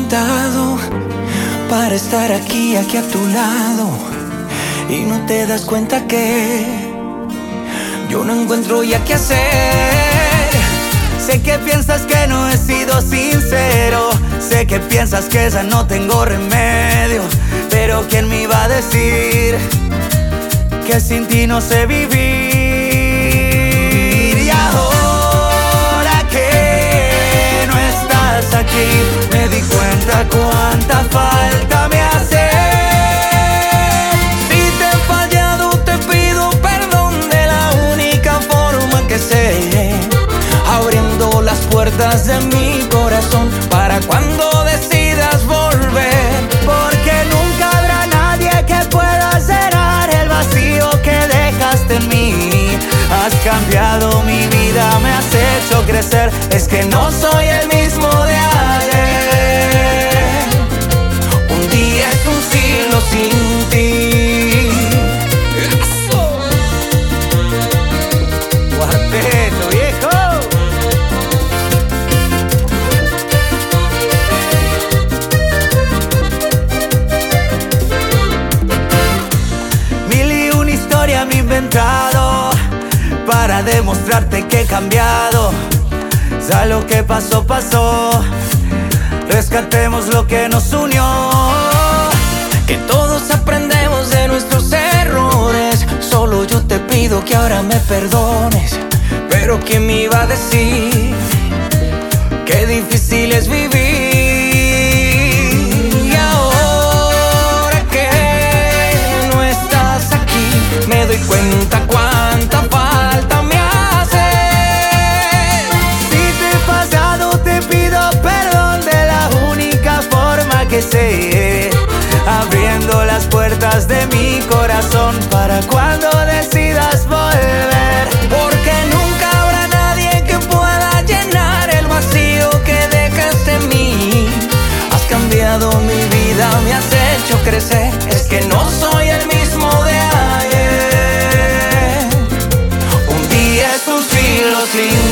inventado para estar aquí a tu lado, y no te das cuenta que yo no encuentro ya qué hacer. Sé que piensas que no he sido sincero, sé que piensas que ya no tengo remedio, pero ¿quién me iba a decir que sin ti no sé vivir? Y ahora que no estás aquí, me di cuenta cuánta falta me hace. Si te he fallado, te pido perdón de la única forma que sé, abriendo las puertas de mi corazón para cuando decidas volver, porque nunca habrá nadie que pueda llenar el vacío que dejaste en mí. Has cambiado mi vida, me has hecho crecer, es que no soy el mismo de ayer. Un día es un siglo sin ti. Cuarteto, viejo. Mil y una historia me he inventado para demostrarte que he cambiado. Ya lo que pasó, pasó. Rescatemos lo que nos unió, que todos aprendemos de nuestros errores. Solo yo te pido que ahora me perdones, pero ¿quién me iba a decir qué difícil es vivir? Y ahora que no estás aquí, me doy cuenta cuánta falta me hace. Si te he fallado, te pido perdón de la única forma que sé, abriendo las puertas de mi corazón para cuando decidas volver, porque nunca habrá nadie que pueda llenar el vacío que dejaste en mí. Has cambiado mi vida, me has hecho crecer, es que no soy el mismo de ayer. Un día es un siglo sin